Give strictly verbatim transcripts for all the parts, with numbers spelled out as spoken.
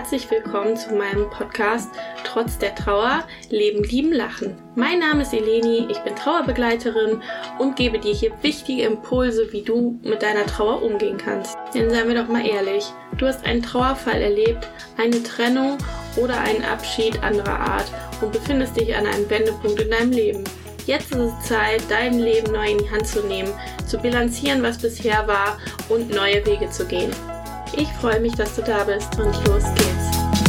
herzlich willkommen zu meinem Podcast Trotz der Trauer, Leben, Lieben, Lachen. Mein Name ist Eleni, ich bin Trauerbegleiterin und gebe dir hier wichtige Impulse, wie du mit deiner Trauer umgehen kannst. Denn seien wir doch mal ehrlich, du hast einen Trauerfall erlebt, eine Trennung oder einen Abschied anderer Art und befindest dich an einem Wendepunkt in deinem Leben. Jetzt ist es Zeit, dein Leben neu in die Hand zu nehmen, zu bilanzieren, was bisher war und neue Wege zu gehen. Ich freue mich, dass du da bist und los geht's.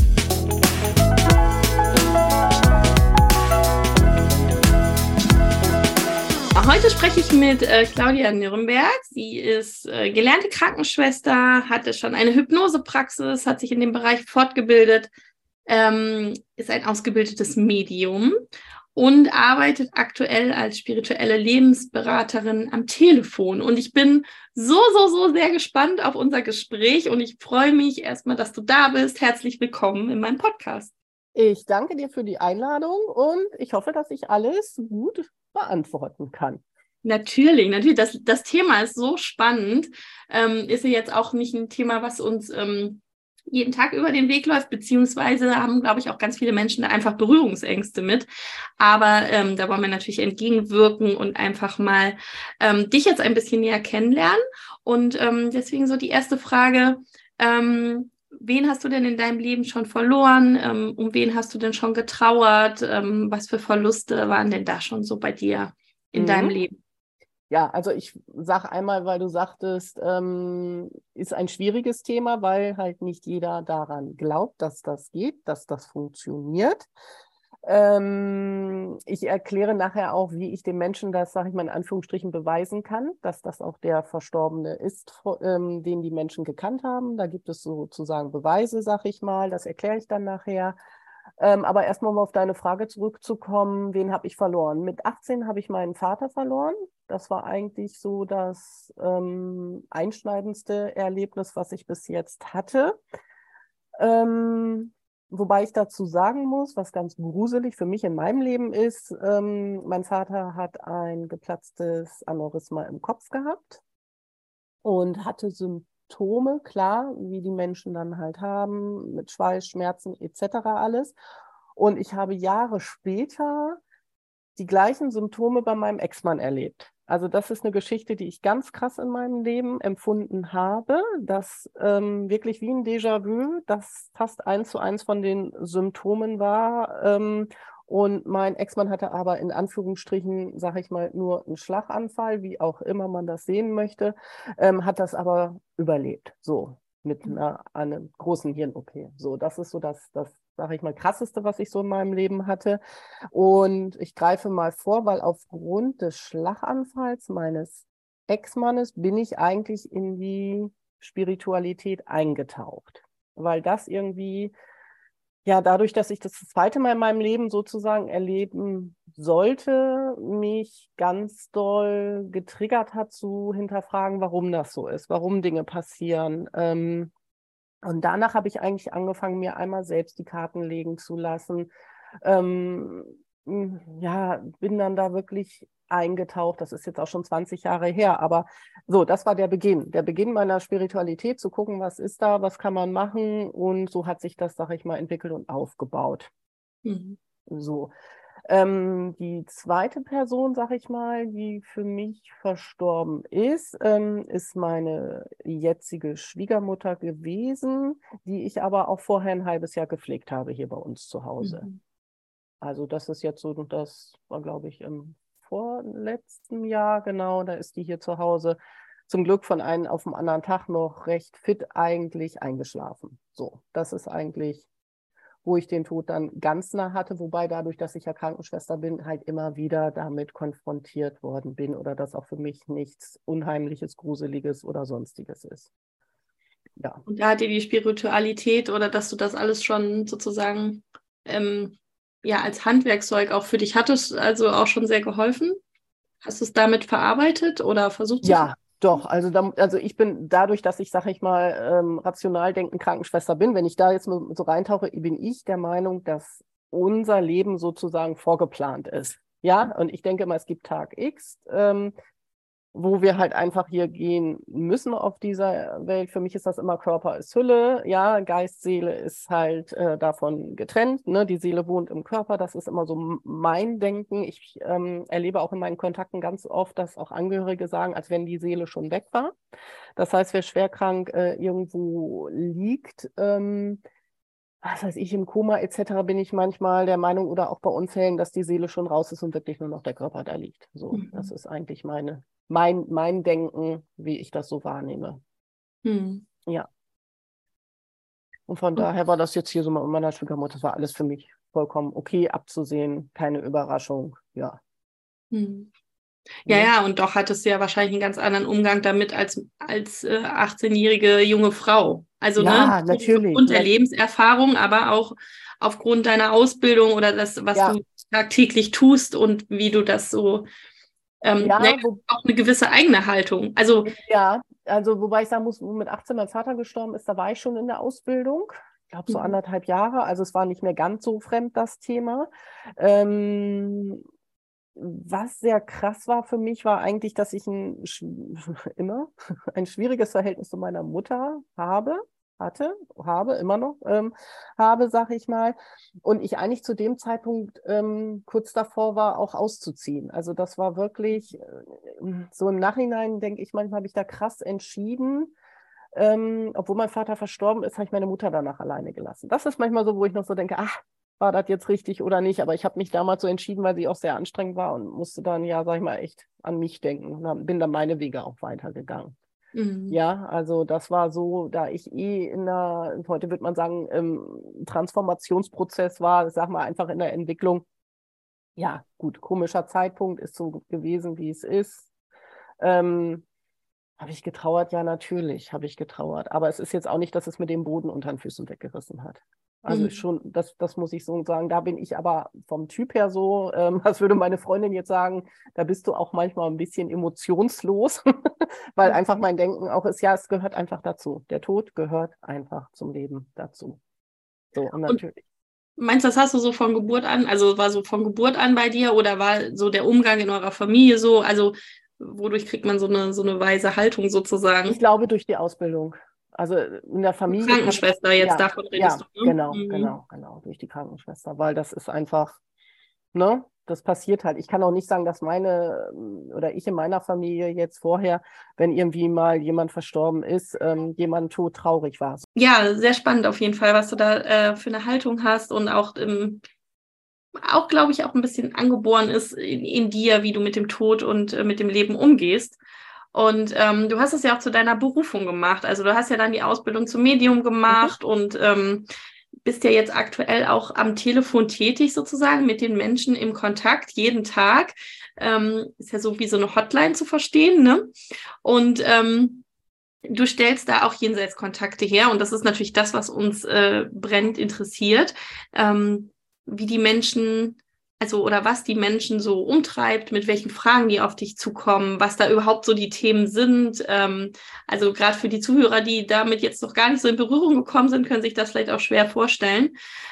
Heute spreche ich mit äh, Claudia Nürnberg. Sie ist äh, gelernte Krankenschwester, hatte schon eine Hypnosepraxis, hat sich in dem Bereich fortgebildet, ähm, ist ein ausgebildetes Medium und arbeitet aktuell als spirituelle Lebensberaterin am Telefon. Und ich bin so, so, so sehr gespannt auf unser Gespräch und ich freue mich erstmal, dass du da bist. Herzlich willkommen in meinem Podcast. Ich danke dir für die Einladung und ich hoffe, dass ich alles gut beantworten kann. Natürlich, natürlich. Das, das Thema ist so spannend. Ähm, ist ja jetzt auch nicht ein Thema, was uns ähm, jeden Tag über den Weg läuft, beziehungsweise haben, glaube ich, auch ganz viele Menschen da einfach Berührungsängste mit. Aber ähm, da wollen wir natürlich entgegenwirken und einfach mal ähm, dich jetzt ein bisschen näher kennenlernen. Und ähm, deswegen so die erste Frage, ähm, wen hast du denn in deinem Leben schon verloren? Ähm, um wen hast du denn schon getrauert? Ähm, was für Verluste waren denn da schon so bei dir in mhm. deinem Leben? Ja, also ich sage einmal, weil du sagtest, ähm, ist ein schwieriges Thema, weil halt nicht jeder daran glaubt, dass das geht, dass das funktioniert. Ähm, ich erkläre nachher auch, wie ich den Menschen das, sage ich mal in Anführungsstrichen, beweisen kann, dass das auch der Verstorbene ist, ähm, den die Menschen gekannt haben. Da gibt es sozusagen Beweise, sage ich mal, das erkläre ich dann nachher. Ähm, aber erstmal um auf deine Frage zurückzukommen, wen habe ich verloren? Mit achtzehn habe ich meinen Vater verloren. Das war eigentlich so das ähm, einschneidendste Erlebnis, was ich bis jetzt hatte. Ähm, wobei ich dazu sagen muss, was ganz gruselig für mich in meinem Leben ist, ähm, mein Vater hat ein geplatztes Aneurysma im Kopf gehabt und hatte Symptome. Symptome, klar, wie die Menschen dann halt haben, mit Schweiß, Schmerzen et cetera alles. Und ich habe Jahre später die gleichen Symptome bei meinem Ex-Mann erlebt. Also das ist eine Geschichte, die ich ganz krass in meinem Leben empfunden habe, dass ähm, wirklich wie ein Déjà-vu, das fast eins zu eins von den Symptomen war. Ähm, Und mein Ex-Mann hatte aber in Anführungsstrichen, sage ich mal, nur einen Schlaganfall, wie auch immer man das sehen möchte, ähm, hat das aber überlebt, so mit einer, einer großen Hirn-O P. So, das ist so das, das, sage ich mal, krasseste, was ich so in meinem Leben hatte. Und ich greife mal vor, weil aufgrund des Schlaganfalls meines Ex-Mannes bin ich eigentlich in die Spiritualität eingetaucht, weil das irgendwie... Ja, dadurch, dass ich das, das zweite Mal in meinem Leben sozusagen erleben sollte, mich ganz doll getriggert hat zu hinterfragen, warum das so ist, warum Dinge passieren. Ähm, und danach habe ich eigentlich angefangen, mir einmal selbst die Karten legen zu lassen. Ähm, ja, bin dann da wirklich eingetaucht. Das ist jetzt auch schon zwanzig Jahre her, aber so, das war der Beginn. Der Beginn meiner Spiritualität, zu gucken, was ist da, was kann man machen, und so hat sich das, sag ich mal, entwickelt und aufgebaut. Mhm. So. Ähm, die zweite Person, sag ich mal, die für mich verstorben ist, ähm, ist meine jetzige Schwiegermutter gewesen, die ich aber auch vorher ein halbes Jahr gepflegt habe hier bei uns zu Hause. Mhm. Also das ist jetzt so, das war, glaube ich, im vorletzten Jahr, genau, da ist die hier zu Hause zum Glück von einem auf den anderen Tag noch recht fit eigentlich eingeschlafen. So, das ist eigentlich, wo ich den Tod dann ganz nah hatte, wobei dadurch, dass ich ja Krankenschwester bin, halt immer wieder damit konfrontiert worden bin oder das auch für mich nichts Unheimliches, Gruseliges oder Sonstiges ist. Ja. Und da hat dir die Spiritualität oder dass du das alles schon sozusagen ähm, ja, als Handwerkszeug auch für dich hattest, also auch schon sehr geholfen? Hast du es damit verarbeitet oder versucht? Ja, doch. Also, da, also ich bin dadurch, dass ich, sag ich mal, ähm, rational denkende Krankenschwester bin, wenn ich da jetzt so reintauche, bin ich der Meinung, dass unser Leben sozusagen vorgeplant ist. Ja, und ich denke immer, es gibt Tag X. Ähm, wo wir halt einfach hier gehen müssen auf dieser Welt. Für mich ist das immer Körper ist Hülle, ja, Geist, Seele ist halt äh, davon getrennt, ne? Die Seele wohnt im Körper, das ist immer so mein Denken. Ich ähm, erlebe auch in meinen Kontakten ganz oft, dass auch Angehörige sagen, als wenn die Seele schon weg war. Das heißt, wer schwerkrank äh, irgendwo liegt, ähm, was weiß ich, im Koma et cetera, bin ich manchmal der Meinung oder auch bei Unfällen, dass die Seele schon raus ist und wirklich nur noch der Körper da liegt. So, Mhm. das ist eigentlich meine, mein, mein Denken, wie ich das so wahrnehme. Mhm. Ja. Und von daher war das jetzt hier so mit meiner Schwiegermutter, das war alles für mich vollkommen okay abzusehen, keine Überraschung, ja. Mhm. Ja, ja, und doch hattest du ja wahrscheinlich einen ganz anderen Umgang damit als, als äh, achtzehn-jährige junge Frau. Also, ne, Ja, natürlich. aufgrund der Na, Lebenserfahrung, aber auch aufgrund deiner Ausbildung oder das, was ja, du tagtäglich tust und wie du das so, ähm, ne, ja, wo, auch eine gewisse eigene Haltung. Also, ja, also wobei ich sagen muss, wo mit achtzehn mein Vater gestorben ist, da war ich schon in der Ausbildung. Ich glaube so mhm. anderthalb Jahre. Also es war nicht mehr ganz so fremd, das Thema. Ähm, was sehr krass war für mich, war eigentlich, dass ich ein, immer ein schwieriges Verhältnis zu meiner Mutter habe, hatte, habe, immer noch ähm, habe, sag ich mal. Und ich eigentlich zu dem Zeitpunkt ähm, kurz davor war, auch auszuziehen. Also das war wirklich, äh, so im Nachhinein denke ich, manchmal habe ich da krass entschieden. Ähm, obwohl mein Vater verstorben ist, habe ich meine Mutter danach alleine gelassen. Das ist manchmal so, wo ich noch so denke, ach, war das jetzt richtig oder nicht? Aber ich habe mich damals so entschieden, weil sie auch sehr anstrengend war und musste dann, ja, sag ich mal, echt an mich denken. Und bin dann meine Wege auch weitergegangen. Mhm. Ja, also das war so, da ich eh in einer, heute würde man sagen, im Transformationsprozess war, sag mal, einfach in der Entwicklung. Ja, gut, komischer Zeitpunkt ist so gewesen, wie es ist. Ähm, habe ich getrauert? Ja, natürlich habe ich getrauert. Aber es ist jetzt auch nicht, dass es mir den Boden unter den Füßen weggerissen hat. Also Mhm. schon, das, das muss ich so sagen. Da bin ich aber vom Typ her so, ähm, was würde meine Freundin jetzt sagen, da bist du auch manchmal ein bisschen emotionslos, weil einfach mein Denken auch ist, ja, es gehört einfach dazu. Der Tod gehört einfach zum Leben dazu. So, und Und natürlich. meinst du, das hast du so von Geburt an, also war so von Geburt an bei dir oder war so der Umgang in eurer Familie so? Also, wodurch kriegt man so eine, so eine weise Haltung Ich sozusagen? glaube, durch die Ausbildung. Also in der Familie kann ich, Krankenschwester, jetzt ja, davon redest ja, du, ne? genau, Mhm. genau, genau, durch die Krankenschwester, weil das ist einfach, ne, das passiert halt. Ich kann auch nicht sagen, dass meine ähm, oder ich in meiner Familie jetzt vorher, wenn irgendwie mal jemand verstorben ist, ähm, jemand todtraurig war. Ja, sehr spannend auf jeden Fall, was du da äh, für eine Haltung hast und auch, ähm, auch glaube ich, auch ein bisschen angeboren ist in, in dir, wie du mit dem Tod und äh, mit dem Leben umgehst. Und ähm, du hast es ja auch zu deiner Berufung gemacht. Also du hast ja dann die Ausbildung zum Medium Mhm. gemacht und ähm, bist ja jetzt aktuell auch am Telefon tätig sozusagen mit den Menschen im Kontakt jeden Tag. Ähm, ist ja so wie so eine Hotline zu verstehen, ne? Und ähm, du stellst da auch Jenseitskontakte her und das ist natürlich das, was uns äh, brennend interessiert, ähm, wie die Menschen, also oder was die Menschen so umtreibt, mit welchen Fragen die auf dich zukommen, was da überhaupt so die Themen sind. Ähm, also gerade für die Zuhörer, die damit jetzt noch gar nicht so in Berührung gekommen sind, können sich das vielleicht auch schwer vorstellen.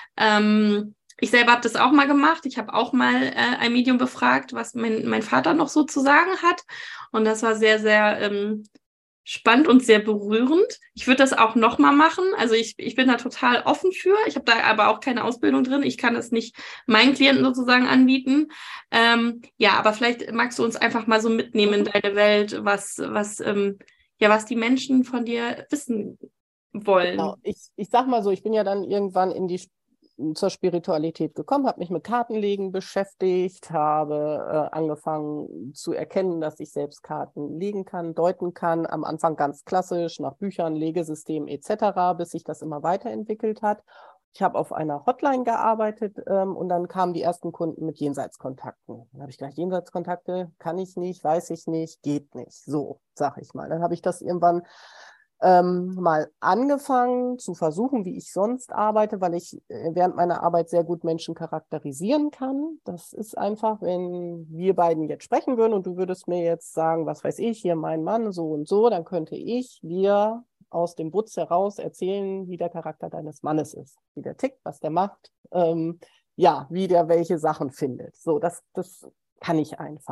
Ähm, ich selber habe das auch mal gemacht. Ich habe auch mal äh, ein Medium befragt, was mein, mein Vater noch so zu sagen hat. Und das war sehr, sehr ähm, spannend und sehr berührend. Ich würde das auch nochmal machen. Also ich, ich bin da total offen für. Ich habe da aber auch keine Ausbildung drin. Ich kann es nicht meinen Klienten sozusagen anbieten. Ähm, ja, aber vielleicht magst du uns einfach mal so mitnehmen in Mhm. deine Welt, was, was, ähm, ja, was die Menschen von dir wissen Genau. wollen. Ich, ich sag mal so, ich bin ja dann irgendwann in die zur Spiritualität gekommen, habe mich mit Kartenlegen beschäftigt, habe äh, angefangen zu erkennen, dass ich selbst Karten legen kann, deuten kann. Am Anfang ganz klassisch, nach Büchern, Legesystem et cetera, bis sich das immer weiterentwickelt hat. Ich habe auf einer Hotline gearbeitet ähm, und dann kamen die ersten Kunden mit Jenseitskontakten. Dann habe ich gedacht, Jenseitskontakte kann ich nicht, weiß ich nicht, geht nicht. So, sag ich mal. Dann habe ich das irgendwann ähm, mal angefangen zu versuchen, wie ich sonst arbeite, weil ich äh, während meiner Arbeit sehr gut Menschen charakterisieren kann. Das ist einfach, wenn wir beiden jetzt sprechen würden und du würdest mir jetzt sagen, was weiß ich, hier mein Mann, so und so, dann könnte ich dir aus dem Butz heraus erzählen, wie der Charakter deines Mannes ist, wie der tickt, was der macht, ähm, ja, wie der welche Sachen findet. So, das, das kann ich einfach.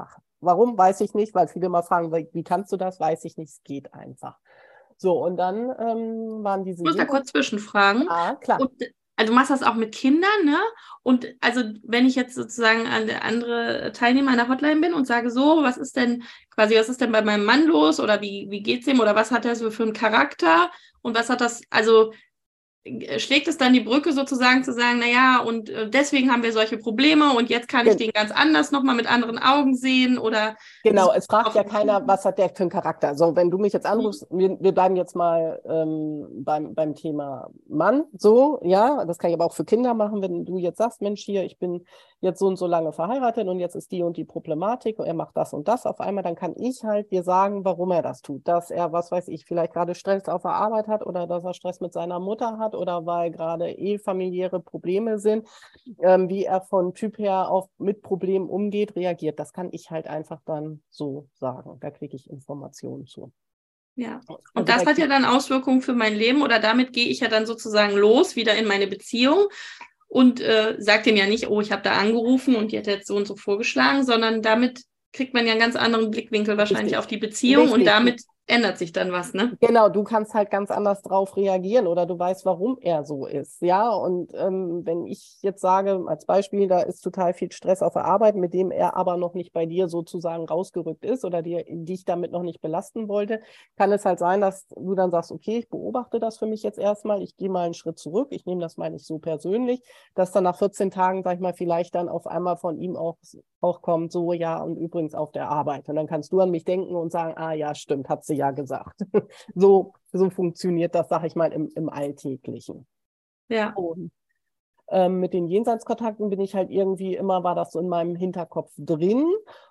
Warum, weiß ich nicht, weil viele mal fragen, wie, wie kannst du das? Weiß ich nicht, es geht einfach. So, und dann ähm, waren diese Ich muss da Jena. kurz zwischenfragen. Ah, klar. Und, also du machst das auch mit Kindern, ne? Und also wenn ich jetzt sozusagen an der andere Teilnehmer an der Hotline bin und sage so, was ist denn quasi, was ist denn bei meinem Mann los oder wie, wie geht's ihm oder was hat er so für einen Charakter und was hat das, also äh, schlägt es dann die Brücke sozusagen zu sagen, naja, und äh, deswegen haben wir solche Probleme und jetzt kann ich Gen den ganz anders nochmal mit anderen Augen sehen oder so Genau, es fragt auf ja keiner, was hat der für einen Charakter. So, wenn du mich jetzt Mhm. anrufst, wir, wir bleiben jetzt mal ähm, beim, beim Thema Mann, so, ja, das kann ich aber auch für Kinder machen, wenn du jetzt sagst, Mensch, hier, ich bin jetzt so und so lange verheiratet und jetzt ist die und die Problematik und er macht das und das auf einmal, dann kann ich halt dir sagen, warum er das tut. Dass er, was weiß ich, vielleicht gerade Stress auf der Arbeit hat oder dass er Stress mit seiner Mutter hat oder weil gerade eh familiäre Probleme sind, ähm, wie er von Typ her auf, mit Problemen umgeht, reagiert. Das kann ich halt einfach dann so sagen. Da kriege ich Informationen zu. Ja, und Also das bei hat ja Kind dann Auswirkungen für mein Leben oder damit gehe ich ja dann sozusagen los, wieder in meine Beziehung und äh, sage dem ja nicht, oh, ich habe da angerufen und die hat jetzt so und so vorgeschlagen, sondern damit kriegt man ja einen ganz anderen Blickwinkel wahrscheinlich richtig. auf die Beziehung und Richtig. Du, damit ändert sich dann was, ne? Genau, du kannst halt ganz anders drauf reagieren oder du weißt, warum er so ist. Ja, und ähm, wenn ich jetzt sage, als Beispiel, da ist total viel Stress auf der Arbeit, mit dem er aber noch nicht bei dir sozusagen rausgerückt ist oder dir, dich damit noch nicht belasten wollte, kann es halt sein, dass du dann sagst, okay, ich beobachte das für mich jetzt erstmal, ich gehe mal einen Schritt zurück, ich nehme das mal nicht so persönlich, dass dann nach vierzehn Tagen, sag ich mal, vielleicht dann auf einmal von ihm auch, auch kommt, so, ja, und übrigens auf der Arbeit. Und dann kannst du an mich denken und sagen, ah ja, stimmt, hat sie ja gesagt. So, so funktioniert das, sag ich mal, im, im Alltäglichen. Ja. Und ähm, mit den Jenseitskontakten bin ich halt irgendwie immer, war das so in meinem Hinterkopf drin.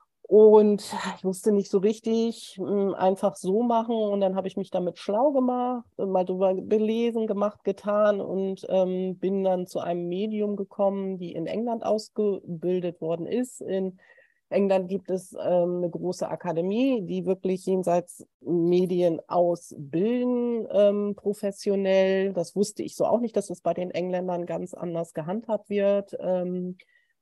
Und ich wusste nicht so richtig, mh, einfach so machen. Und dann habe ich mich damit schlau gemacht, mal drüber belesen, gemacht, getan und ähm, bin dann zu einem Medium gekommen, die in England ausgebildet worden ist, in England gibt es ähm, eine große Akademie, die wirklich jenseits Medien ausbilden, ähm, professionell. Das wusste ich so auch nicht, dass es bei den Engländern ganz anders gehandhabt wird. Ähm,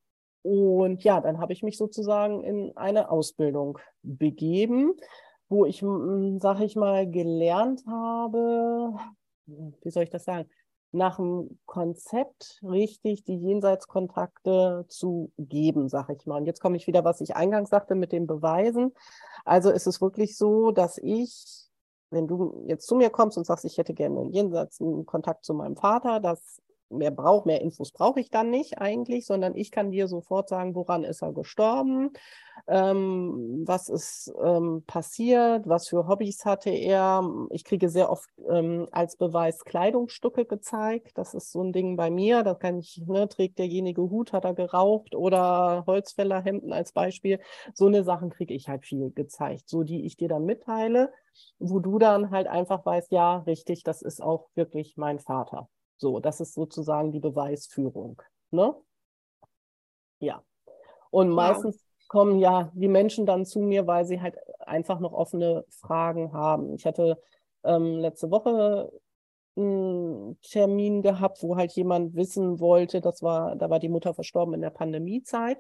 und ja, dann habe ich mich sozusagen in eine Ausbildung begeben, wo ich, sage ich mal, gelernt habe, wie soll ich das sagen, nach dem Konzept richtig die Jenseitskontakte zu geben, sage ich mal. Und jetzt komme ich wieder, was ich eingangs sagte mit den Beweisen. Also ist es wirklich so, dass ich, wenn du jetzt zu mir kommst und sagst, ich hätte gerne einen Jenseitskontakt zu meinem Vater, das mehr braucht, mehr Infos brauche ich dann nicht eigentlich, sondern ich kann dir sofort sagen, woran ist er gestorben, ähm, was ist ähm, passiert, was für Hobbys hatte er. Ich kriege sehr oft ähm, als Beweis Kleidungsstücke gezeigt. Das ist so ein Ding bei mir. Da kann ich, ne, trägt derjenige Hut, hat er geraucht oder Holzfällerhemden als Beispiel. So eine Sachen kriege ich halt viel gezeigt, so die ich dir dann mitteile, wo du dann halt einfach weißt, ja, richtig, das ist auch wirklich mein Vater. So, das ist sozusagen die Beweisführung. Ne? Ja. Und Wow. meistens kommen ja die Menschen dann zu mir, weil sie halt einfach noch offene Fragen haben. Ich hatte ähm, letzte Woche einen Termin gehabt, wo halt jemand wissen wollte, das war, da war die Mutter verstorben in der Pandemiezeit.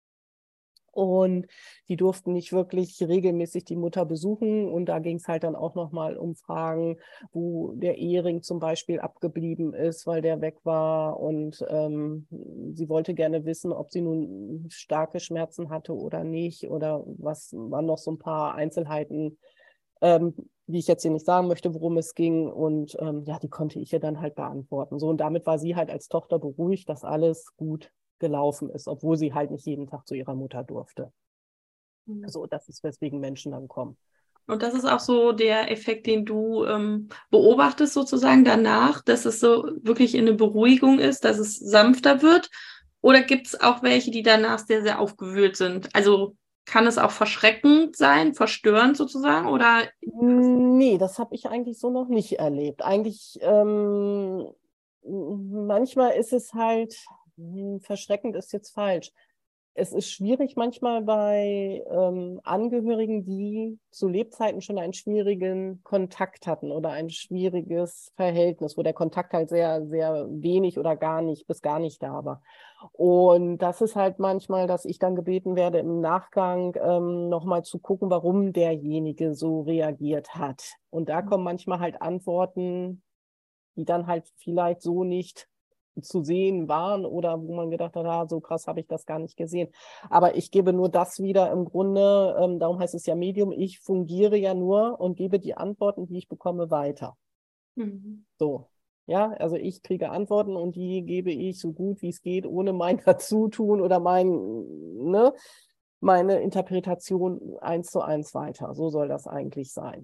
Und die durften nicht wirklich regelmäßig die Mutter besuchen. Und da ging es halt dann auch nochmal um Fragen, wo der Ehering zum Beispiel abgeblieben ist, weil der weg war. Und ähm, sie wollte gerne wissen, ob sie nun starke Schmerzen hatte oder nicht. Oder was waren noch so ein paar Einzelheiten, ähm, die ich jetzt hier nicht sagen möchte, worum es ging. Und ähm, ja, die konnte ich ihr dann halt beantworten. So, und damit war sie halt als Tochter beruhigt, dass alles gut gelaufen ist, obwohl sie halt nicht jeden Tag zu ihrer Mutter durfte. So, das ist, weswegen Menschen dann kommen. Und das ist auch so der Effekt, den du ähm, beobachtest sozusagen danach, dass es so wirklich in eine Beruhigung ist, dass es sanfter wird? Oder gibt es auch welche, die danach sehr, sehr aufgewühlt sind? Also kann es auch verschreckend sein, verstörend sozusagen? Oder Nee, das habe ich eigentlich so noch nicht erlebt. Eigentlich, ähm, manchmal ist es halt, hm, verschreckend ist jetzt falsch. Es ist schwierig manchmal bei ähm, Angehörigen, die zu Lebzeiten schon einen schwierigen Kontakt hatten oder ein schwieriges Verhältnis, wo der Kontakt halt sehr, sehr wenig oder gar nicht bis gar nicht da war. Und das ist halt manchmal, dass ich dann gebeten werde, im Nachgang ähm, nochmal zu gucken, warum derjenige so reagiert hat. Und da kommen manchmal halt Antworten, die dann halt vielleicht so nicht zu sehen waren oder wo man gedacht hat, ah, so krass habe ich das gar nicht gesehen. Aber ich gebe nur das wieder im Grunde, ähm, darum heißt es ja Medium, ich fungiere ja nur und gebe die Antworten, die ich bekomme, weiter. Mhm. So, ja, also ich kriege Antworten und die gebe ich so gut wie es geht, ohne mein Dazutun oder mein, ne, meine Interpretation eins zu eins weiter. So soll das eigentlich sein.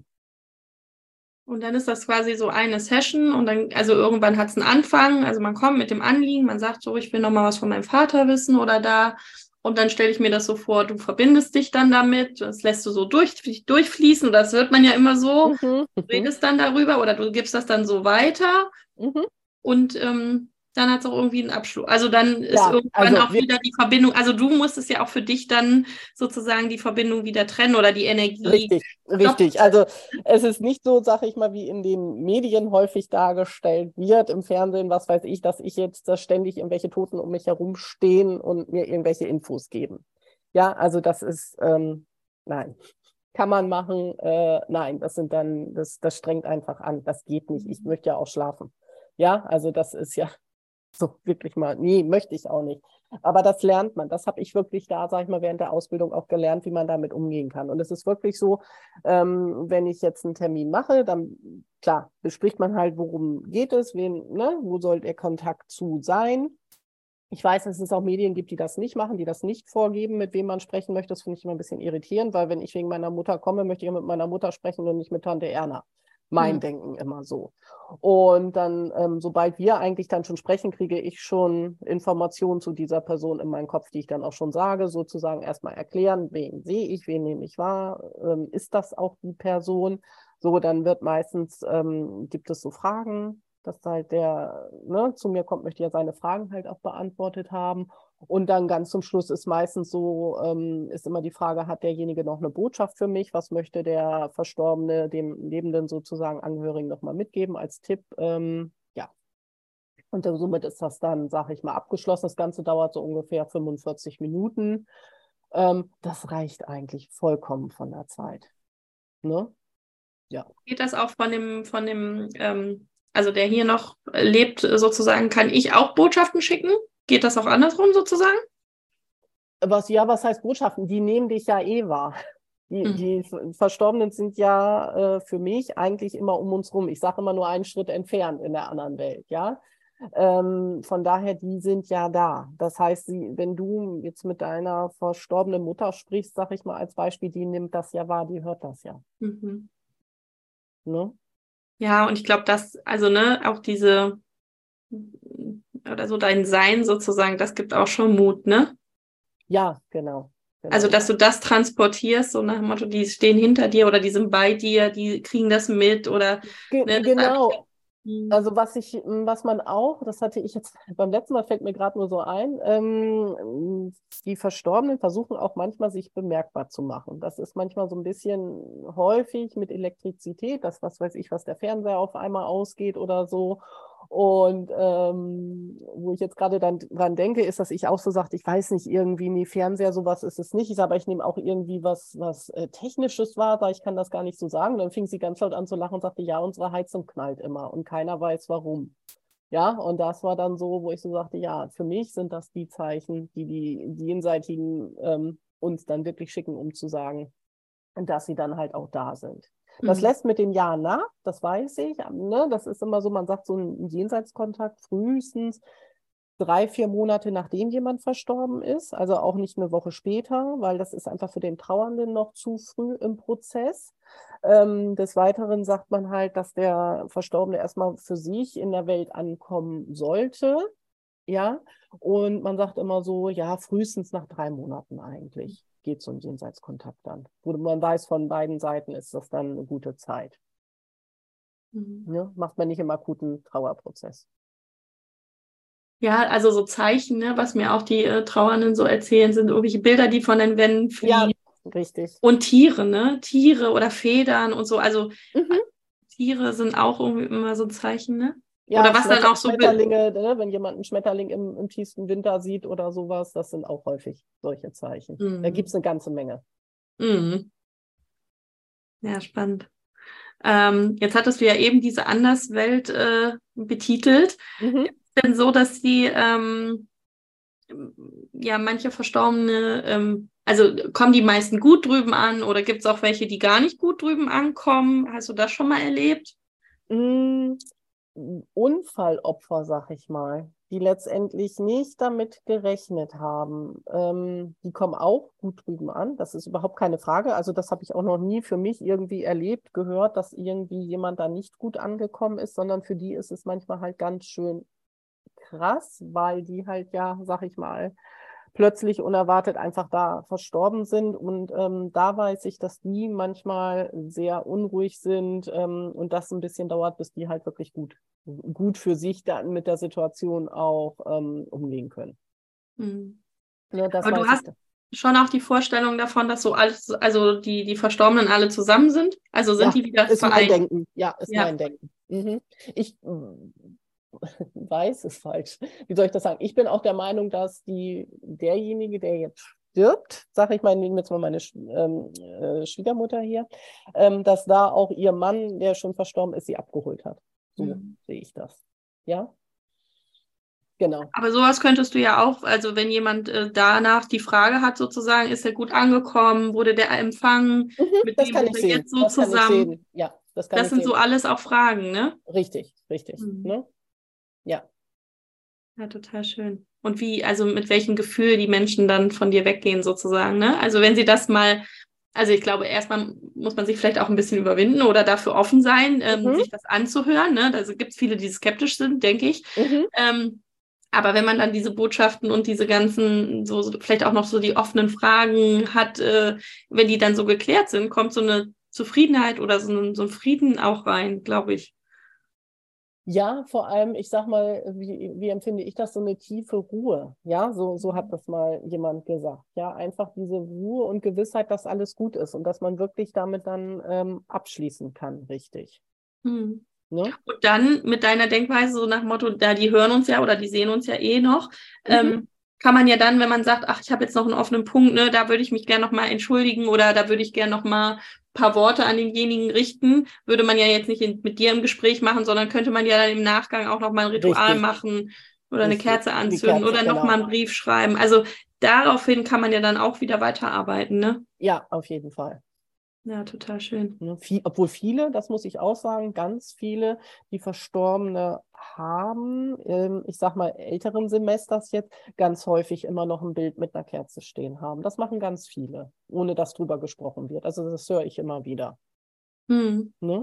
Und dann ist das quasi so eine Session und dann, also irgendwann hat es einen Anfang, also man kommt mit dem Anliegen, man sagt so, ich will nochmal was von meinem Vater wissen oder da und dann stelle ich mir das so vor, du verbindest dich dann damit, das lässt du so durch, durchfließen oder das hört man ja immer so, Mhm, du mhm, redest dann darüber oder du gibst das dann so weiter mhm. und ähm, dann hat es auch irgendwie einen Abschluss. Also dann ist Ja, irgendwann also auch wir, wieder die Verbindung, also du musstest ja auch für dich dann sozusagen die Verbindung wieder trennen oder die Energie richtig, stoppen. richtig. Also es ist nicht so, sag ich mal, wie in den Medien häufig dargestellt wird, im Fernsehen, was weiß ich, dass ich jetzt da ständig irgendwelche Toten um mich herum stehen und mir irgendwelche Infos geben. Ja, also das ist, ähm, nein, kann man machen, äh, nein, das sind dann, das, das strengt einfach an, das geht nicht. Ich möchte ja auch schlafen. Ja, also das ist ja so wirklich mal, nee, möchte ich auch nicht. Aber das lernt man. Das habe ich wirklich da, sage ich mal, während der Ausbildung auch gelernt, wie man damit umgehen kann. Und es ist wirklich so, ähm, wenn ich jetzt einen Termin mache, dann, klar, bespricht man halt, worum geht es, wen, ne, wo soll der Kontakt zu sein. Ich weiß, dass es auch Medien gibt, die das nicht machen, die das nicht vorgeben, mit wem man sprechen möchte. Das finde ich immer ein bisschen irritierend, weil wenn ich wegen meiner Mutter komme, möchte ich ja mit meiner Mutter sprechen und nicht mit Tante Erna. Mein Hm. Denken immer so. Und dann, ähm, sobald wir eigentlich dann schon sprechen, kriege ich schon Informationen zu dieser Person in meinen Kopf, die ich dann auch schon sage, sozusagen erstmal erklären, wen sehe ich, wen nehme ich wahr, ähm, ist das auch die Person? So, dann wird meistens, ähm, gibt es so Fragen, dass halt der, ne, zu mir kommt, möchte ja seine Fragen halt auch beantwortet haben. Und dann ganz zum Schluss ist meistens so, ähm, ist immer die Frage, hat derjenige noch eine Botschaft für mich? Was möchte der Verstorbene dem lebenden sozusagen Angehörigen nochmal mitgeben als Tipp? Ähm, ja, und dann, somit ist das dann, sage ich mal, abgeschlossen. Das Ganze dauert so ungefähr fünfundvierzig Minuten. Ähm, das reicht eigentlich vollkommen von der Zeit. Ne? Ja. Geht das auch von dem, von dem, ähm, also der hier noch lebt, sozusagen, kann ich auch Botschaften schicken? Geht das auch andersrum sozusagen? Was, ja, was heißt Botschaften? Die nehmen dich ja eh wahr. Die, Mhm. die Verstorbenen sind ja äh, für mich eigentlich immer um uns rum. Ich sage immer nur einen Schritt entfernt in der anderen Welt, ja. Ähm, von daher, die sind ja da. Das heißt, sie, wenn du jetzt mit deiner verstorbenen Mutter sprichst, sage ich mal als Beispiel, die nimmt das ja wahr, die hört das ja. Mhm. Ne? Ja, und ich glaube, dass, also, ne, auch diese, oder so dein Sein sozusagen, das gibt auch schon Mut, ne? Ja, genau, Also, genau. dass du das transportierst, so nach dem Motto, die stehen hinter dir oder die sind bei dir, die kriegen das mit oder, Ge ne, das habe ich ja. genau. Mhm. Also was ich, was man auch, das hatte ich jetzt beim letzten Mal, fällt mir gerade nur so ein, ähm, die Verstorbenen versuchen auch manchmal sich bemerkbar zu machen. Das ist manchmal so ein bisschen häufig mit Elektrizität, das was weiß ich, was der Fernseher auf einmal ausgeht oder so. Und ähm, wo ich jetzt gerade dann dran denke, ist, dass ich auch so sagte, ich weiß nicht, irgendwie, nee, Fernseher, sowas ist es nicht. Ich sage, aber ich nehme auch irgendwie was, was äh, Technisches wahr, weil ich kann das gar nicht so sagen. Dann fing sie ganz laut an zu lachen und sagte, ja, unsere Heizung knallt immer und keiner weiß warum. Ja, und das war dann so, wo ich so sagte, ja, für mich sind das die Zeichen, die die, die Jenseitigen ähm, uns dann wirklich schicken, um zu sagen, dass sie dann halt auch da sind. Das Mhm. lässt mit den Jahren nach, das weiß ich. Ne? Das ist immer so, man sagt so ein Jenseitskontakt frühestens drei, vier Monate nachdem jemand verstorben ist, also auch nicht eine Woche später, weil das ist einfach für den Trauernden noch zu früh im Prozess. Ähm, des Weiteren sagt man halt, dass der Verstorbene erstmal für sich in der Welt ankommen sollte. Ja, und man sagt immer so, ja, frühestens nach drei Monaten eigentlich geht so ein Jenseitskontakt dann. Wo man weiß, von beiden Seiten ist das dann eine gute Zeit. Mhm. Ne? Macht man nicht im akuten Trauerprozess. Ja, also so Zeichen, ne, was mir auch die äh, Trauernden so erzählen, sind irgendwelche Bilder, die von den Wänden Ja, fliegen. richtig. Und Tiere, ne? Tiere oder Federn und so. Also Mhm. Tiere sind auch irgendwie immer so ein Zeichen, ne? Oder Ja, was dann Schmetter auch so. Be- Schmetterlinge, ne? Wenn jemand einen Schmetterling im, im tiefsten Winter sieht oder sowas, das sind auch häufig solche Zeichen. Da gibt Mhm. es eine ganze Menge. Mhm. Ja, spannend. Ähm, jetzt hattest du ja eben diese Anderswelt äh, betitelt. Mhm. Ist es denn so, dass die ähm, ja manche Verstorbene, ähm, also kommen die meisten gut drüben an oder gibt es auch welche, die gar nicht gut drüben ankommen? Hast du das schon mal erlebt? Mm, Unfallopfer, sag ich mal, die letztendlich nicht damit gerechnet haben, ähm, die kommen auch gut drüben an. Das ist überhaupt keine Frage. Also das habe ich auch noch nie für mich irgendwie erlebt, gehört, dass irgendwie jemand da nicht gut angekommen ist, sondern für die ist es manchmal halt ganz schön krass, weil die halt ja, sag ich mal, plötzlich unerwartet einfach da verstorben sind. Und ähm, da weiß ich, dass die manchmal sehr unruhig sind ähm, und das ein bisschen dauert, bis die halt wirklich gut, gut für sich dann mit der Situation auch ähm, umgehen können. Mhm. Ne, das Aber du weiß ich. hast schon auch die Vorstellung davon, dass so alles, also die, die Verstorbenen alle zusammen sind? Also sind Ja, die wieder ist mein vereint? Denken. Ja, ist Ja. mein Denken. Mhm. Ich mm, weiß, ist falsch. Wie soll ich das sagen? Ich bin auch der Meinung, dass die, derjenige, der jetzt stirbt, sage ich mal, nehmen wir jetzt mal meine Sch ähm, äh, Schwiegermutter hier, ähm, dass da auch ihr Mann, der schon verstorben ist, sie abgeholt hat. So Mhm. sehe ich das. Ja, genau. Aber sowas könntest du ja auch, also wenn jemand äh, danach die Frage hat, sozusagen, ist er gut angekommen, wurde der empfangen, Mhm, mit das wem kann ist ich er sehen. jetzt so Das kann ich zusammen? sehen. Ja, das kann Das ich sind so sehen. alles auch Fragen, ne? Richtig, richtig. Mhm. Ne? Ja. Ja, total schön. Und wie, also mit welchem Gefühl die Menschen dann von dir weggehen, sozusagen, ne? Also wenn sie das mal, also ich glaube, erstmal muss man sich vielleicht auch ein bisschen überwinden oder dafür offen sein, ähm, Mhm, sich das anzuhören, ne? Da gibt es viele, die skeptisch sind, denke ich. mhm. Ähm, aber wenn man dann diese Botschaften und diese ganzen, so, so vielleicht auch noch so die offenen Fragen hat, äh, wenn die dann so geklärt sind, kommt so eine Zufriedenheit oder so ein, so ein Frieden auch rein, glaube ich. Ja, vor allem, ich sag mal, wie, wie empfinde ich das, so eine tiefe Ruhe. Ja, so, so hat das mal jemand gesagt. Ja, einfach diese Ruhe und Gewissheit, dass alles gut ist und dass man wirklich damit dann ähm, abschließen kann, richtig. Hm. Ne? Und dann mit deiner Denkweise, so nach dem Motto, da die hören uns ja oder die sehen uns ja eh noch, Mhm. ähm, kann man ja dann, wenn man sagt, ach, ich habe jetzt noch einen offenen Punkt, ne, da würde ich mich gerne nochmal entschuldigen oder da würde ich gerne nochmal ein paar Worte an denjenigen richten, würde man ja jetzt nicht in, mit dir im Gespräch machen, sondern könnte man ja dann im Nachgang auch nochmal ein Ritual Richtig, machen oder eine richtig. Kerze Die anzünden Kerze, oder nochmal genau. einen Brief schreiben. Also daraufhin kann man ja dann auch wieder weiterarbeiten, ne? Ja, auf jeden Fall. Ja, total schön. Ne, viel, obwohl viele, das muss ich auch sagen, ganz viele, die Verstorbene haben, ähm, ich sag mal älteren Semesters jetzt, ganz häufig immer noch ein Bild mit einer Kerze stehen haben. Das machen ganz viele, ohne dass drüber gesprochen wird. Also das höre ich immer wieder. Hm. Ne?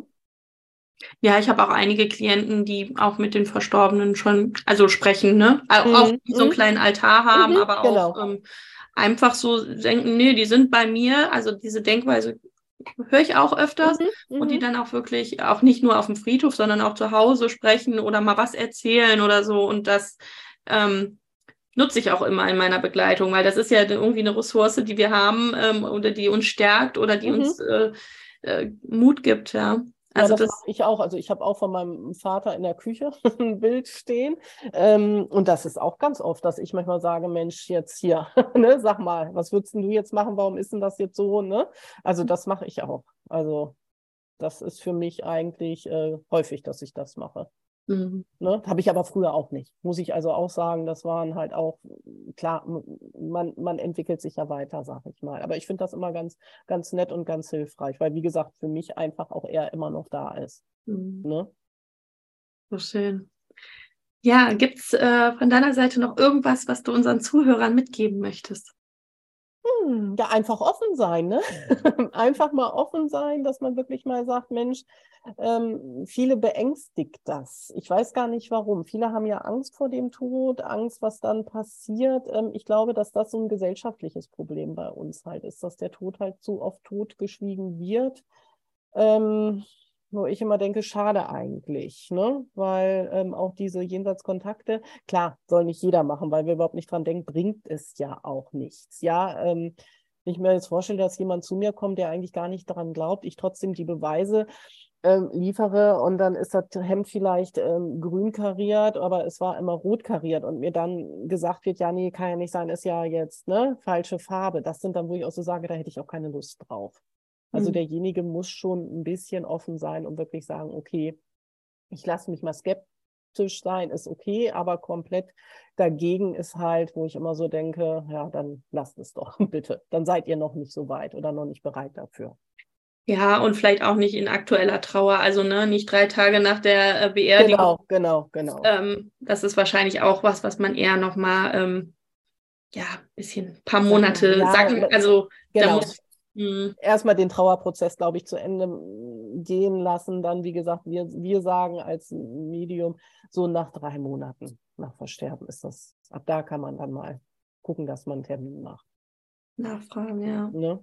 Ja, ich habe auch einige Klienten, die auch mit den Verstorbenen schon, also sprechen, ne? Auch, auch Mhm. die so einen Mhm. kleinen Altar haben, Mhm. aber auch Genau. ähm, einfach so denken, nee, die sind bei mir. Also diese Denkweise höre ich auch öfters Mhm. und die Mhm. dann auch wirklich auch nicht nur auf dem Friedhof, sondern auch zu Hause sprechen oder mal was erzählen oder so. Und das ähm, nutze ich auch immer in meiner Begleitung, weil das ist ja irgendwie eine Ressource, die wir haben ähm, oder die uns stärkt oder die Mhm. uns äh, äh, Mut gibt, ja. Ja, Also das mache das. ich auch. Also ich habe auch von meinem Vater in der Küche ein Bild stehen. Ähm, und das ist auch ganz oft, dass ich manchmal sage, Mensch, jetzt hier, ne, sag mal, was würdest denn du jetzt machen? Warum ist denn das jetzt so? Ne? Also das mache ich auch. Also das ist für mich eigentlich äh, häufig, dass ich das mache. Mhm. Ne? Habe ich aber früher auch nicht. Muss ich also auch sagen, das waren halt auch, klar, man, man entwickelt sich ja weiter, sag ich mal. Aber ich finde das immer ganz, ganz nett und ganz hilfreich, weil, wie gesagt, für mich einfach auch er immer noch da ist. Mhm. Ne? So schön. Ja, gibt's äh, von deiner Seite noch irgendwas, was du unseren Zuhörern mitgeben möchtest? Hm, ja, einfach offen sein, ne? Einfach mal offen sein, dass man wirklich mal sagt, Mensch, ähm, viele beängstigt das. Ich weiß gar nicht warum. Viele haben ja Angst vor dem Tod, Angst, was dann passiert. Ähm, ich glaube, dass das so ein gesellschaftliches Problem bei uns halt ist, dass der Tod halt zu oft totgeschwiegen wird. Ähm, Wo ich immer denke, schade eigentlich, ne? Weil ähm, auch diese Jenseitskontakte, klar, soll nicht jeder machen, weil wir überhaupt nicht dran denken, bringt es ja auch nichts. Ja, ähm, wenn ich mir jetzt vorstelle, dass jemand zu mir kommt, der eigentlich gar nicht daran glaubt, ich trotzdem die Beweise ähm, liefere und dann ist das Hemd vielleicht ähm, grün kariert, aber es war immer rot kariert und mir dann gesagt wird, ja, nee, kann ja nicht sein, ist ja jetzt, ne, falsche Farbe. Das sind dann, wo ich auch so sage, da hätte ich auch keine Lust drauf. Also Mhm. derjenige muss schon ein bisschen offen sein und wirklich sagen, okay, ich lasse mich mal skeptisch sein, ist okay, aber komplett dagegen ist halt, wo ich immer so denke, ja, dann lasst es doch, bitte. Dann seid ihr noch nicht so weit oder noch nicht bereit dafür. Ja, und vielleicht auch nicht in aktueller Trauer, also ne, nicht drei Tage nach der äh, Beerdigung. Genau, genau, genau. Ähm, das ist wahrscheinlich auch was, was man eher nochmal, ähm, ja, ein bisschen, ein paar Sag mal, Monate ja, sacken, also da genau. muss, mh, Erstmal den Trauerprozess, glaube ich, zu Ende mm, gehen lassen. Dann, wie gesagt, wir, wir sagen als Medium, so nach drei Monaten nach Versterben ist das. Ab da kann man dann mal gucken, dass man einen Termin macht. nachfragen, ja. Ne?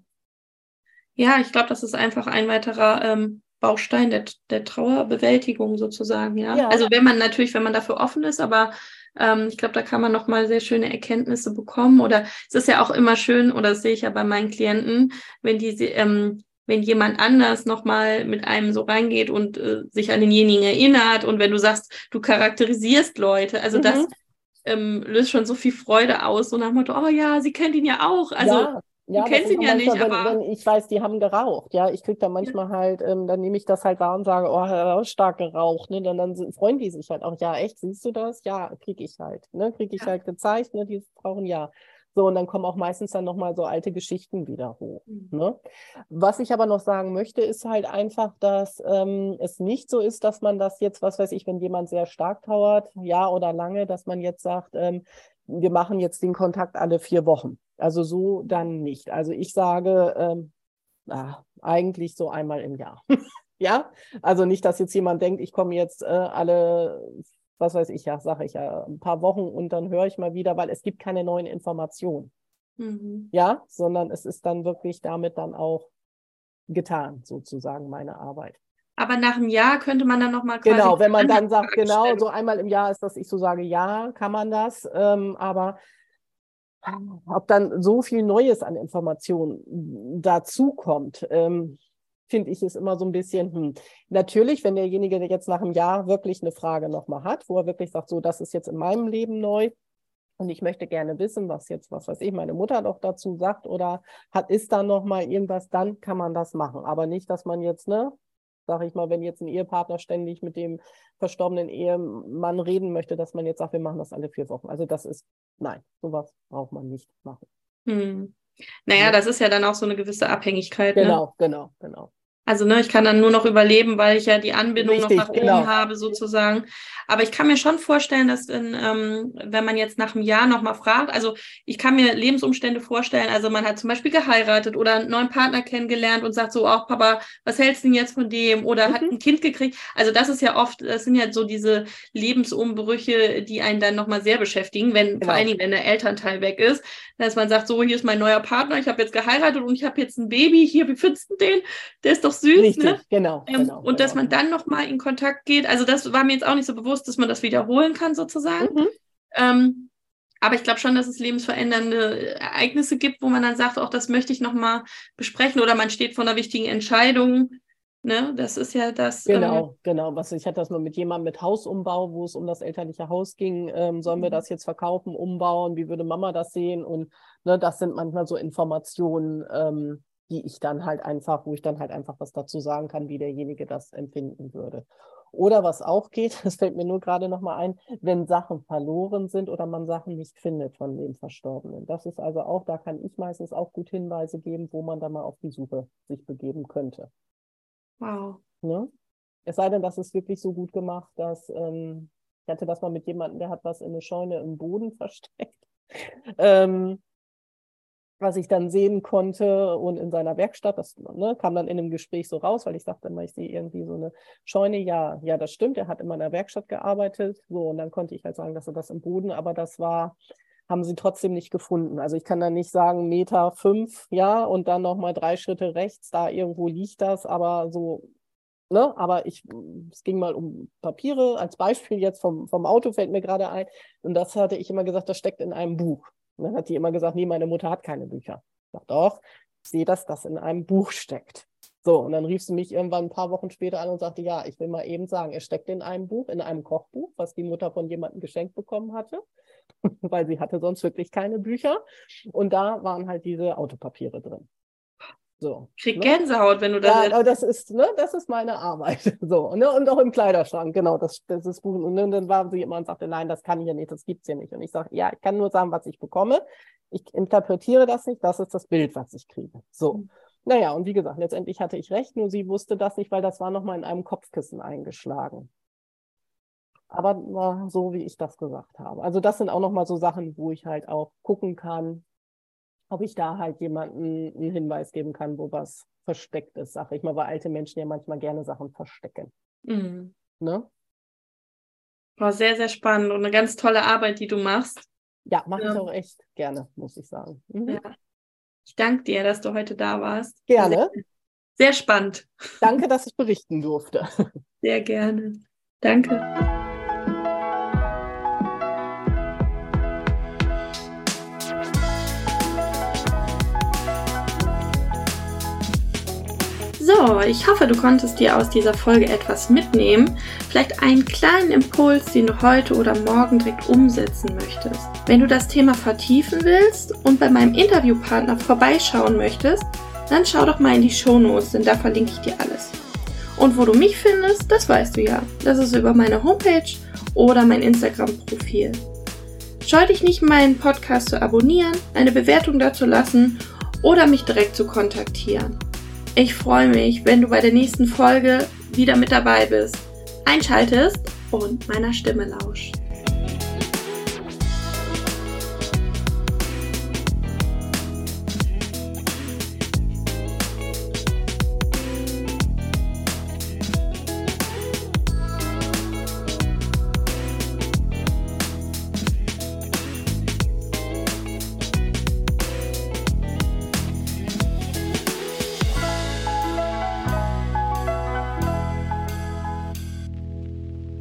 Ja, ich glaube, das ist einfach ein weiterer ähm, Baustein der, der Trauerbewältigung sozusagen, ja. Ja, Also wenn man natürlich, wenn man dafür offen ist, aber ähm, ich glaube, da kann man nochmal sehr schöne Erkenntnisse bekommen. Oder es ist ja auch immer schön, oder das sehe ich ja bei meinen Klienten, wenn die, ähm, wenn jemand anders nochmal mit einem so reingeht und äh, sich an denjenigen erinnert und wenn du sagst, du charakterisierst Leute, also das mhm. ähm, löst schon so viel Freude aus, so nach dem Motto, oh ja, sie kennt ihn ja auch. Also Ja, du ja, das kennst ist ihn auch ja manchmal, nicht, wenn, aber wenn ich weiß, die haben geraucht. Ja, ich kriege dann ja. manchmal halt, ähm, dann nehme ich das halt wahr und sage, oh, er hat auch stark geraucht. Ne? Dann, dann sind- freuen die sich halt auch. Ja, echt, siehst du das? Ja, kriege ich halt. Ne? Kriege ich Ja. halt gezeigt, ne? Die brauchen ja. So, und dann kommen auch meistens dann nochmal so alte Geschichten wieder hoch. Mhm. Ne? Was ich aber noch sagen möchte, ist halt einfach, dass ähm, es nicht so ist, dass man das jetzt, was weiß ich, wenn jemand sehr stark trauert, ja oder lange, dass man jetzt sagt, ähm, wir machen jetzt den Kontakt alle vier Wochen. Also so dann nicht. Also ich sage ähm, ah, eigentlich so einmal im Jahr. Ja, also nicht, dass jetzt jemand denkt, ich komme jetzt äh, alle, was weiß ich ja, sage ich ja, ein paar Wochen und dann höre ich mal wieder, weil es gibt keine neuen Informationen. Mhm. Ja, sondern es ist dann wirklich damit dann auch getan, sozusagen meine Arbeit. Aber nach einem Jahr könnte man dann nochmal quasi Genau, wenn man eine dann andere sagt, Frage genau, stellen. so einmal im Jahr ist das, ich so sage, ja, kann man das, ähm, aber ob dann so viel Neues an Informationen dazukommt, ähm, finde ich, ist immer so ein bisschen, hm. Natürlich, wenn derjenige der jetzt nach einem Jahr wirklich eine Frage nochmal hat, wo er wirklich sagt, so, das ist jetzt in meinem Leben neu und ich möchte gerne wissen, was jetzt, was weiß ich, meine Mutter doch dazu sagt oder hat, ist da nochmal irgendwas, dann kann man das machen. Aber nicht, dass man jetzt, ne, sage ich mal, wenn jetzt ein Ehepartner ständig mit dem verstorbenen Ehemann reden möchte, dass man jetzt sagt, wir machen das alle vier Wochen. Also das ist, nein, sowas braucht man nicht machen. Hm. Naja, Ne? das ist ja dann auch so eine gewisse Abhängigkeit, ne? Genau, genau, genau. Also, ne, ich kann dann nur noch überleben, weil ich ja die Anbindung noch nach Richtig, oben genau. habe, sozusagen. Aber ich kann mir schon vorstellen, dass in, ähm, wenn man jetzt nach einem Jahr nochmal fragt, also ich kann mir Lebensumstände vorstellen, also man hat zum Beispiel geheiratet oder einen neuen Partner kennengelernt und sagt so, auch Papa, was hältst du denn jetzt von dem? Oder hat Mhm, ein Kind gekriegt. Also das ist ja oft, das sind ja so diese Lebensumbrüche, die einen dann nochmal sehr beschäftigen, wenn, vor allen genau. Dingen, wenn der Elternteil weg ist, dass man sagt, so, hier ist mein neuer Partner, ich habe jetzt geheiratet und ich habe jetzt ein Baby, hier, wie findest du den? Der ist doch süß, ne? Richtig, genau, Ähm, genau, und dass genau. man dann nochmal in Kontakt geht. Also das war mir jetzt auch nicht so bewusst, dass man das wiederholen kann, sozusagen. Mhm. Ähm, aber ich glaube schon, dass es lebensverändernde Ereignisse gibt, wo man dann sagt, auch das möchte ich nochmal besprechen oder man steht vor einer wichtigen Entscheidung. Ne? Das ist ja das. Ähm, Genau, genau. Was, ich hatte das mal mit jemandem mit Hausumbau, wo es um das elterliche Haus ging. Ähm, sollen wir das jetzt verkaufen, umbauen? Wie würde Mama das sehen? Und ne, das sind manchmal so Informationen, ähm, die ich dann halt einfach, wo ich dann halt einfach was dazu sagen kann, wie derjenige das empfinden würde. Oder was auch geht, das fällt mir nur gerade nochmal ein, wenn Sachen verloren sind oder man Sachen nicht findet von dem Verstorbenen. Das ist also auch, da kann ich meistens auch gut Hinweise geben, wo man dann mal auf die Suche sich begeben könnte. wow. Ne? Es sei denn, das ist wirklich so gut gemacht, dass ähm, ich hatte das mal mit jemandem, der hat was in eine Scheune im Boden versteckt, ähm, was ich dann sehen konnte und in seiner Werkstatt, das ne, kam dann in einem Gespräch so raus, weil ich sagte immer, ich sehe irgendwie so eine Scheune, ja, ja, das stimmt, er hat in meiner Werkstatt gearbeitet, so, und dann konnte ich halt sagen, dass er das im Boden, aber das war, haben sie trotzdem nicht gefunden. Also ich kann dann nicht sagen, Meter fünf, ja, und dann nochmal drei Schritte rechts, da irgendwo liegt das, aber so Ne? Aber ich, es ging mal um Papiere, als Beispiel jetzt vom, vom Auto fällt mir gerade ein. Und das hatte ich immer gesagt, das steckt in einem Buch. Und dann hat die immer gesagt, nee, meine Mutter hat keine Bücher. Ich sag, doch, ich sehe, dass das in einem Buch steckt. So, und dann rief sie mich irgendwann ein paar Wochen später an und sagte, ja, ich will mal eben sagen, es steckt in einem Buch, in einem Kochbuch, was die Mutter von jemandem geschenkt bekommen hatte, weil sie hatte sonst wirklich keine Bücher. Und da waren halt diese Autopapiere drin. So, ich krieg ne? Gänsehaut, wenn du das... Ja, aber das ist, ne, das ist meine Arbeit. So, ne? Und auch im Kleiderschrank, genau, das, das ist Buch. Und dann war sie immer und sagte, nein, das kann hier nicht, das gibt's hier nicht. Und ich sage, ja, ich kann nur sagen, was ich bekomme. Ich interpretiere das nicht, das ist das Bild, was ich kriege. So. Mhm. Naja, und wie gesagt, letztendlich hatte ich recht, nur sie wusste das nicht, weil das war nochmal in einem Kopfkissen eingeschlagen. Aber war so, wie ich das gesagt habe. Also das sind auch nochmal so Sachen, wo ich halt auch gucken kann, ob ich da halt jemanden einen Hinweis geben kann, wo was versteckt ist, sage ich mal, weil alte Menschen ja manchmal gerne Sachen verstecken. Mhm. Ne? War sehr, sehr spannend und eine ganz tolle Arbeit, die du machst. Ja, mache ja. ich auch echt gerne, muss ich sagen. Mhm. Ja. Ich danke dir, dass du heute da warst. Gerne. Sehr, sehr spannend. Danke, dass ich berichten durfte. Sehr gerne. Danke. So, ich hoffe, du konntest dir aus dieser Folge etwas mitnehmen. Vielleicht einen kleinen Impuls, den du heute oder morgen direkt umsetzen möchtest. Wenn du das Thema vertiefen willst und bei meinem Interviewpartner vorbeischauen möchtest, dann schau doch mal in die Shownotes, denn da verlinke ich dir alles. Und wo du mich findest, das weißt du ja. Das ist über meine Homepage oder mein Instagram-Profil. Scheu dich nicht, meinen Podcast zu abonnieren, eine Bewertung dazu lassen oder mich direkt zu kontaktieren. Ich freue mich, wenn du bei der nächsten Folge wieder mit dabei bist, einschaltest und meiner Stimme lauschst.